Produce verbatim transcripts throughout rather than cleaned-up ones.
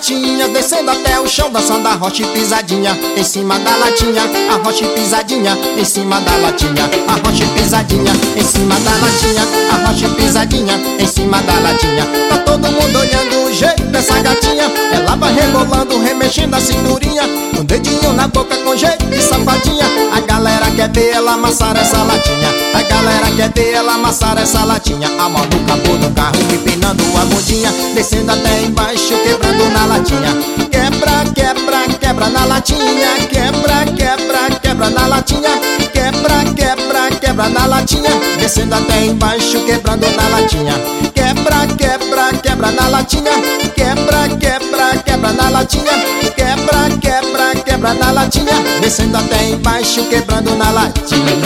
gatinhas descendo até o chão, dançando a rocha e pisadinha em cima da latinha. A rocha e pisadinha em cima da latinha. A rocha e pisadinha em cima da latinha. A rocha e pisadinha em cima da latinha. Tá todo mundo olhando o jeito dessa gatinha. Ela vai rebolando, remexendo a cinturinha, um dedinho na boca com jeito de safadinha. A galera quer ver ela amassar essa latinha. A galera quer ver ela amassar essa latinha. A mão no capô do carro empinando a bundinha, descendo até embaixo, quebrando na latinha. Quebra, quebra, quebra na latinha. Quebra, quebra, quebra na latinha. Quebra, quebra, quebra na latinha, descendo até embaixo, quebrando na latinha. Quebra, quebra, quebra na latinha. Quebra, quebra, quebra na latinha. Quebra, quebra, quebra na latinha, descendo até embaixo, quebrando na latinha.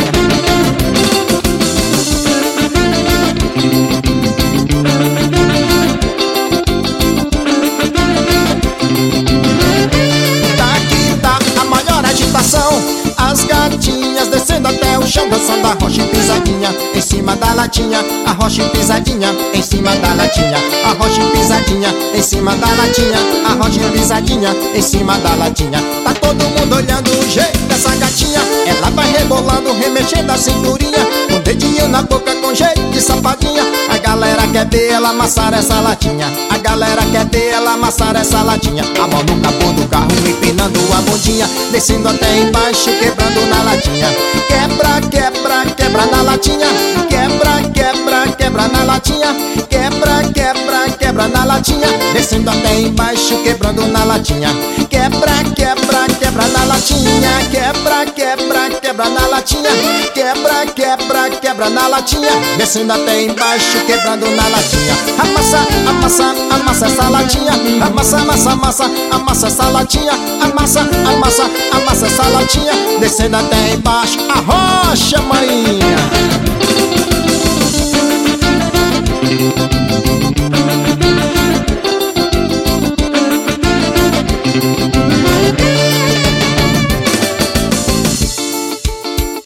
As gatinhas descendo até o chão, dançando a rocha e pisadinha em cima da latinha. A rocha e pisadinha em cima da latinha. A rocha e pisadinha em cima da latinha. A rocha e pisadinha em cima da latinha. Tá todo mundo olhando o jeito dessa gatinha. Ela vai rebolando, remexendo a cinturinha, um dedinho na boca com jeito de safadinha. A galera quer ver ela amassar essa latinha. A galera quer ver ela amassar essa latinha. A mão no capô do carro empinando a bundinha, descendo até embaixo, quebrando na latinha. Quebra, quebra, quebra na latinha. Quebra, quebra, quebra na latinha. Quebra, quebra, quebra na latinha, descendo até embaixo, quebrando na latinha. Quebra, quebra, quebra na latinha. Quebra, quebra, quebra na latinha. Quebra, quebra, quebra na latinha, descendo até embaixo, quebrando na latinha. Amassa, amassa, amassa essa latinha. Amassa, amassa, amassa, amassa essa latinha. Amassa, amassa, amassa essa latinha, descendo até embaixo. A rocha, maninha.